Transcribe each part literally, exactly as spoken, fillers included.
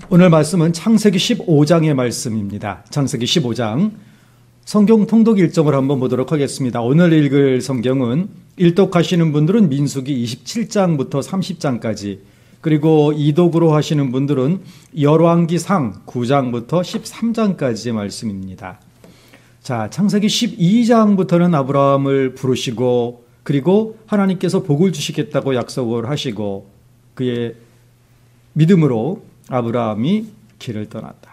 오늘 말씀은 창세기 십오 장의 말씀입니다. 창세기 십오 장 성경 통독 일정을 한번 보도록 하겠습니다. 오늘 읽을 성경은 일독하시는 분들은 민수기 이십칠 장부터 삼십 장까지, 그리고 이독으로 하시는 분들은 열왕기상 구 장부터 십삼 장까지의 말씀입니다. 자, 창세기 십이 장부터는 아브라함을 부르시고, 그리고 하나님께서 복을 주시겠다고 약속을 하시고, 그의 믿음으로 아브라함이 길을 떠났다.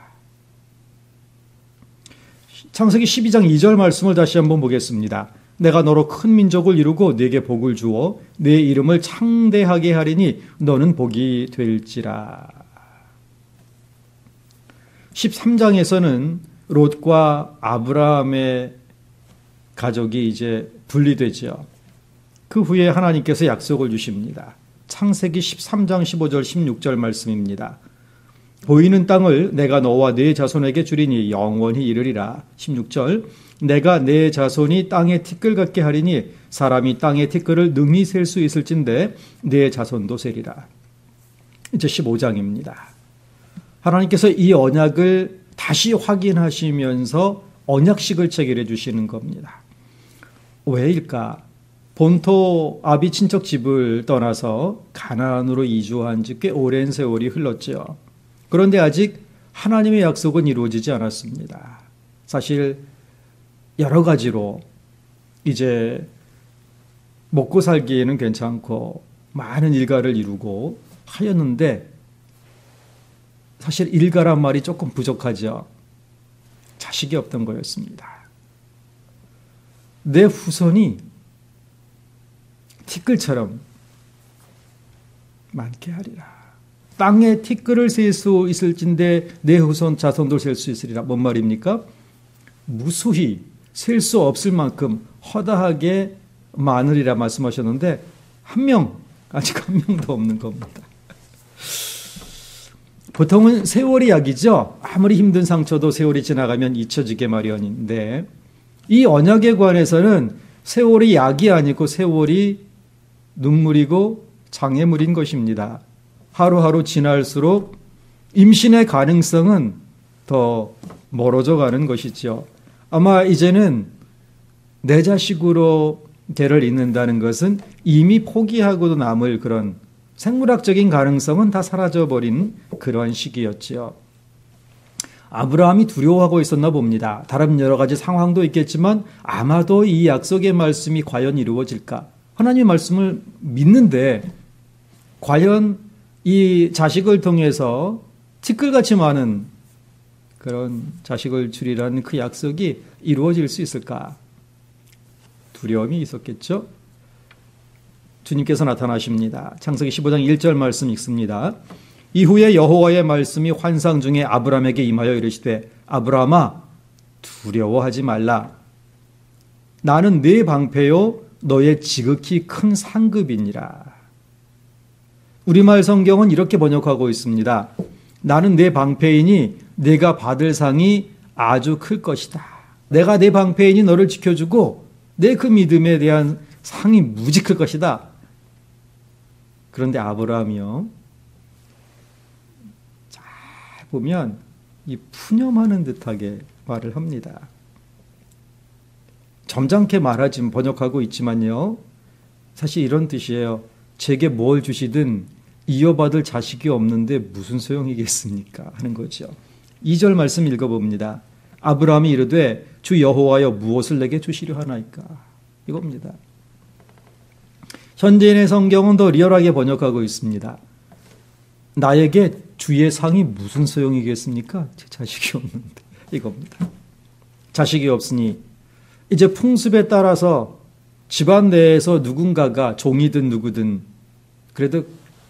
창세기 십이 장 이 절 말씀을 다시 한번 보겠습니다. 내가 너로 큰 민족을 이루고 네게 복을 주어 네 이름을 창대하게 하리니 너는 복이 될지라. 십삼 장에서는 롯과 아브라함의 가족이 이제 분리되죠. 그 후에 하나님께서 약속을 주십니다. 창세기 십삼 장 십오 절 십육 절 말씀입니다. 보이는 땅을 내가 너와 네 자손에게 주리니 영원히 이르리라. 십육 절 내가 네 자손이 땅의 티끌 같게 하리니 사람이 땅의 티끌을 능히 셀 수 있을진데 네 자손도 세리라. 이제 십오 장입니다. 하나님께서 이 언약을 다시 확인하시면서 언약식을 체결해 주시는 겁니다. 왜일까? 본토 아비 친척 집을 떠나서 가나안으로 이주한 지 꽤 오랜 세월이 흘렀죠. 그런데 아직 하나님의 약속은 이루어지지 않았습니다. 사실 여러 가지로 이제 먹고 살기에는 괜찮고 많은 일가를 이루고 하였는데, 사실 일가란 말이 조금 부족하죠. 자식이 없던 거였습니다. 내 후손이 티끌처럼 많게 하리라. 땅에 티끌을 셀 수 있을진데 내 후손 자손도 셀 수 있으리라. 뭔 말입니까? 무수히 셀 수 없을 만큼 허다하게 많으리라 말씀하셨는데 한 명, 아직 한 명도 없는 겁니다. 보통은 세월이 약이죠. 아무리 힘든 상처도 세월이 지나가면 잊혀지게 마련인데, 이 언약에 관해서는 세월이 약이 아니고 세월이 눈물이고 장애물인 것입니다. 하루하루 지날수록 임신의 가능성은 더 멀어져 가는 것이죠. 아마 이제는 내 자식으로 걔를 잇는다는 것은 이미 포기하고도 남을 그런 생물학적인 가능성은 다 사라져버린 그런 시기였죠. 아브라함이 두려워하고 있었나 봅니다. 다른 여러 가지 상황도 있겠지만 아마도 이 약속의 말씀이 과연 이루어질까? 하나님의 말씀을 믿는데 과연 이 자식을 통해서 티끌같이 많은 그런 자식을 주리라는 그 약속이 이루어질 수 있을까? 두려움이 있었겠죠? 주님께서 나타나십니다. 창세기 십오 장 일 절 말씀 읽습니다. 이후에 여호와의 말씀이 환상 중에 아브라함에게 임하여 이르시되 아브라함아 두려워하지 말라. 나는 네 방패요 너의 지극히 큰 상급이니라. 우리말 성경은 이렇게 번역하고 있습니다. 나는 네 방패이니 네가 받을 상이 아주 클 것이다. 내가 네 방패이니 너를 지켜주고 내 그 믿음에 대한 상이 무지 클 것이다. 그런데 아브라함이요, 잘 보면 이 푸념하는 듯하게 말을 합니다. 점잖게 말하지 번역하고 있지만요, 사실 이런 뜻이에요. 제게 뭘 주시든 이어받을 자식이 없는데 무슨 소용이겠습니까? 하는 거죠. 이 절 말씀 읽어봅니다. 아브라함이 이르되 주 여호와여 무엇을 내게 주시려 하나이까? 이겁니다. 현대인의 성경은 더 리얼하게 번역하고 있습니다. 나에게 주의 상이 무슨 소용이겠습니까? 제 자식이 없는데. 이겁니다. 자식이 없으니 이제 풍습에 따라서 집안 내에서 누군가가 종이든 누구든 그래도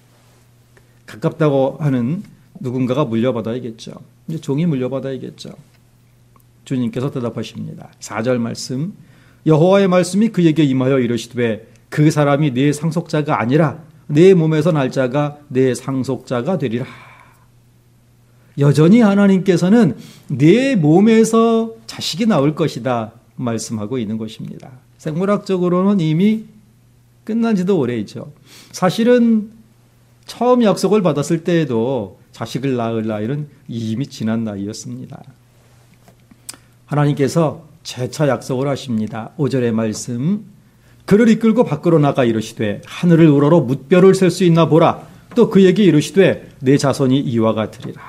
가깝다고 하는 누군가가 물려받아야겠죠. 이제 종이 물려받아야겠죠. 주님께서 대답하십니다. 사 절 말씀. 여호와의 말씀이 그에게 임하여 이르시되 그 사람이 네 상속자가 아니라 네 몸에서 날 자가 네 상속자가 되리라. 여전히 하나님께서는 네 몸에서 자식이 나올 것이다 말씀하고 있는 것입니다. 생물학적으로는 이미 끝난 지도 오래이죠. 사실은 처음 약속을 받았을 때에도 자식을 낳을 나이는 이미 지난 나이였습니다. 하나님께서 재차 약속을 하십니다. 오 절의 말씀, 그를 이끌고 밖으로 나가 이르시되 하늘을 우러러 뭇별을 셀 수 있나 보라. 또 그에게 이르시되 내 자손이 이와 같으리라.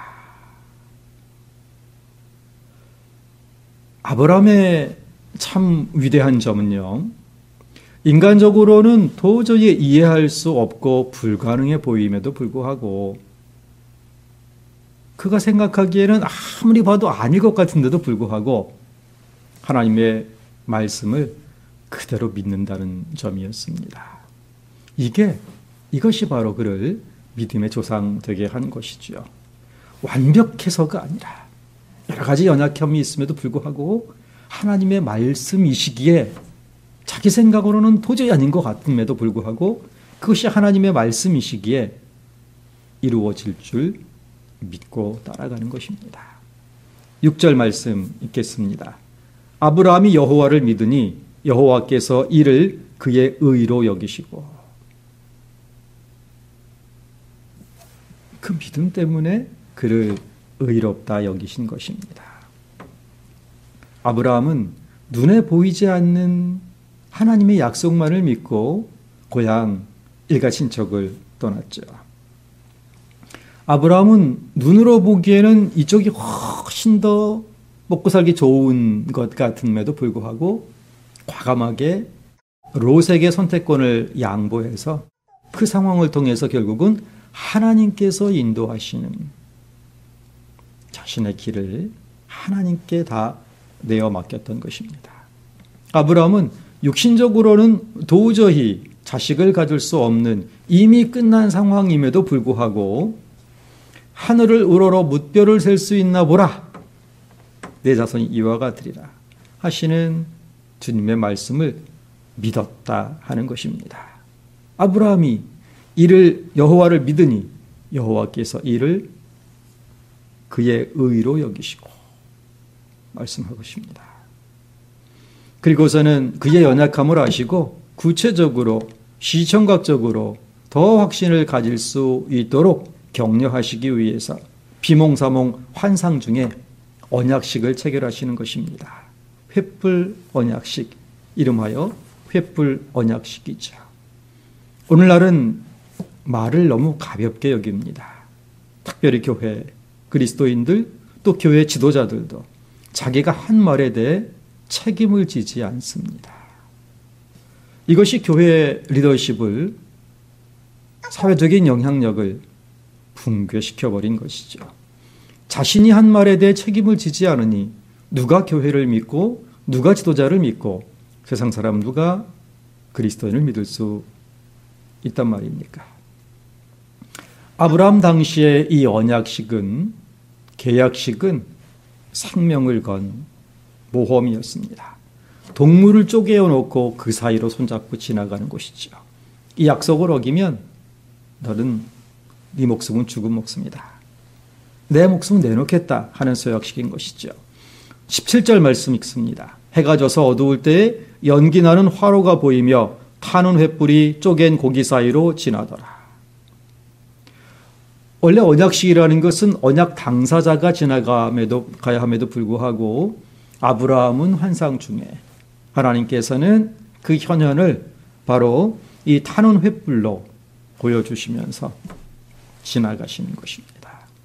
아브라함의 참 위대한 점은요, 인간적으로는 도저히 이해할 수 없고 불가능해 보임에도 불구하고 그가 생각하기에는 아무리 봐도 아닐 것 같은데도 불구하고 하나님의 말씀을 그대로 믿는다는 점이었습니다. 이게 이것이 바로 그를 믿음의 조상 되게 한 것이죠. 완벽해서가 아니라 여러 가지 연약함이 있음에도 불구하고 하나님의 말씀이시기에 자기 생각으로는 도저히 아닌 것 같음에도 불구하고 그것이 하나님의 말씀이시기에 이루어질 줄 믿고 따라가는 것입니다. 육 절 말씀 읽겠습니다. 아브라함이 여호와를 믿으니 여호와께서 이를 그의 의로 여기시고, 그 믿음 때문에 그를 의롭다 여기신 것입니다. 아브라함은 눈에 보이지 않는 하나님의 약속만을 믿고 고향 일가 친척을 떠났죠. 아브라함은 눈으로 보기에는 이쪽이 훨씬 더 먹고 살기 좋은 것 같음에도 불구하고 과감하게 롯에게 선택권을 양보해서 그 상황을 통해서 결국은 하나님께서 인도하시는 자신의 길을 하나님께 다 내어 맡겼던 것입니다. 아브라함은 육신적으로는 도저히 자식을 가질 수 없는 이미 끝난 상황임에도 불구하고 하늘을 우러러 뭇별을 셀 수 있나 보라. 내 자손이 이와 같으리라 하시는 주님의 말씀을 믿었다 하는 것입니다. 아브라함이 이를 여호와를 믿으니 여호와께서 이를 그의 의로 여기시고 말씀하고 있습니다. 그리고서는 그의 연약함을 아시고 구체적으로 시청각적으로 더 확신을 가질 수 있도록 격려하시기 위해서 비몽사몽 환상 중에 언약식을 체결하시는 것입니다. 횃불 언약식, 이름하여 횃불 언약식이죠. 오늘날은 말을 너무 가볍게 여깁니다. 특별히 교회, 그리스도인들, 또 교회 지도자들도 자기가 한 말에 대해 책임을 지지 않습니다. 이것이 교회 리더십을, 사회적인 영향력을 붕괴시켜버린 것이죠. 자신이 한 말에 대해 책임을 지지 않으니 누가 교회를 믿고 누가 지도자를 믿고 세상 사람 누가 그리스도인을 믿을 수 있단 말입니까? 아브라함 당시의 이 언약식은, 계약식은 생명을 건 모험이었습니다. 동물을 쪼개어 놓고 그 사이로 손잡고 지나가는 것이죠. 이 약속을 어기면 너는 네 목숨은 죽은 목숨이다. 내 목숨 내놓겠다 하는 서약식인 것이죠. 십칠 절 말씀 읽습니다. 해가 져서 어두울 때에 연기나는 화로가 보이며 타는 횃불이 쪼갠 고기 사이로 지나더라. 원래 언약식이라는 것은 언약 당사자가 지나감에도 가야 함에도 불구하고 아브라함은 환상 중에 하나님께서는 그 현현을 바로 이 타는 횃불로 보여주시면서 지나가시는 것입니다.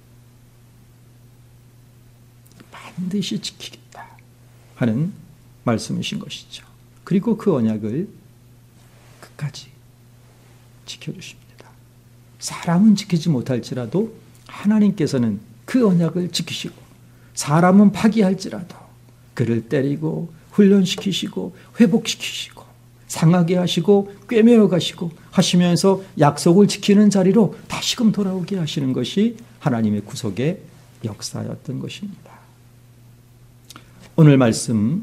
반드시 지키겠다 하는 말씀이신 것이죠. 그리고 그 언약을 끝까지 지켜주십니다. 사람은 지키지 못할지라도 하나님께서는 그 언약을 지키시고, 사람은 파기할지라도 그를 때리고 훈련시키시고 회복시키시고 상하게 하시고 꿰매어 가시고 하시면서 약속을 지키는 자리로 다시금 돌아오게 하시는 것이 하나님의 구속의 역사였던 것입니다. 오늘 말씀,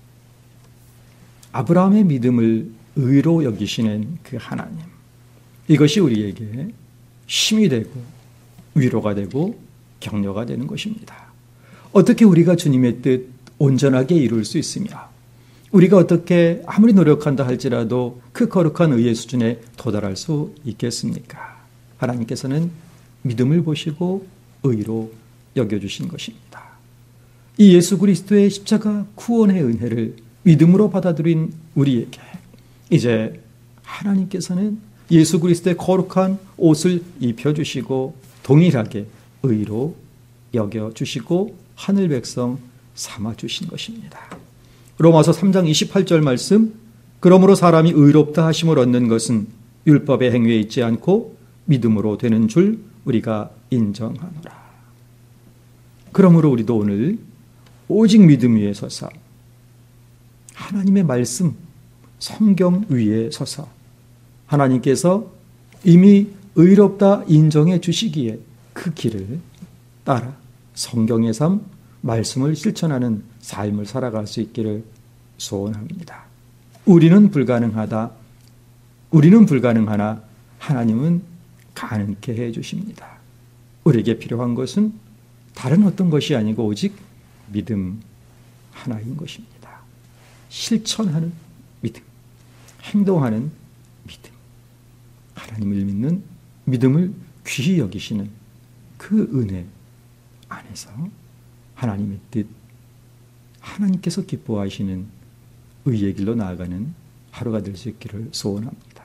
아브라함의 믿음을 의로 여기시는 그 하나님, 이것이 우리에게 힘이 되고 위로가 되고 격려가 되는 것입니다. 어떻게 우리가 주님의 뜻 온전하게 이룰 수 있으며, 우리가 어떻게 아무리 노력한다 할지라도 그 거룩한 의의 수준에 도달할 수 있겠습니까? 하나님께서는 믿음을 보시고 의로 여겨주신 것입니다. 이 예수 그리스도의 십자가 구원의 은혜를 믿음으로 받아들인 우리에게 이제 하나님께서는 예수 그리스도의 거룩한 옷을 입혀주시고 동일하게 의로 여겨주시고 하늘 백성 삼아주신 것입니다. 로마서 삼 장 이십팔 절 말씀, 그러므로 사람이 의롭다 하심을 얻는 것은 율법의 행위에 있지 않고 믿음으로 되는 줄 우리가 인정하노라. 그러므로 우리도 오늘 오직 믿음 위에 서서 하나님의 말씀, 성경 위에 서서 하나님께서 이미 의롭다 인정해 주시기에 그 길을 따라 성경의 삶, 말씀을 실천하는 삶을 살아갈 수 있기를 소원합니다. 우리는 불가능하다. 우리는 불가능하나 하나님은 가능케 해 주십니다. 우리에게 필요한 것은 다른 어떤 것이 아니고 오직 믿음 하나인 것입니다. 실천하는 믿음, 행동하는 믿음, 하나님을 믿는 믿음을 귀히 여기시는 그 은혜 안에서 하나님의 뜻, 하나님께서 기뻐하시는 의의 길로 나아가는 하루가 될 수 있기를 소원합니다.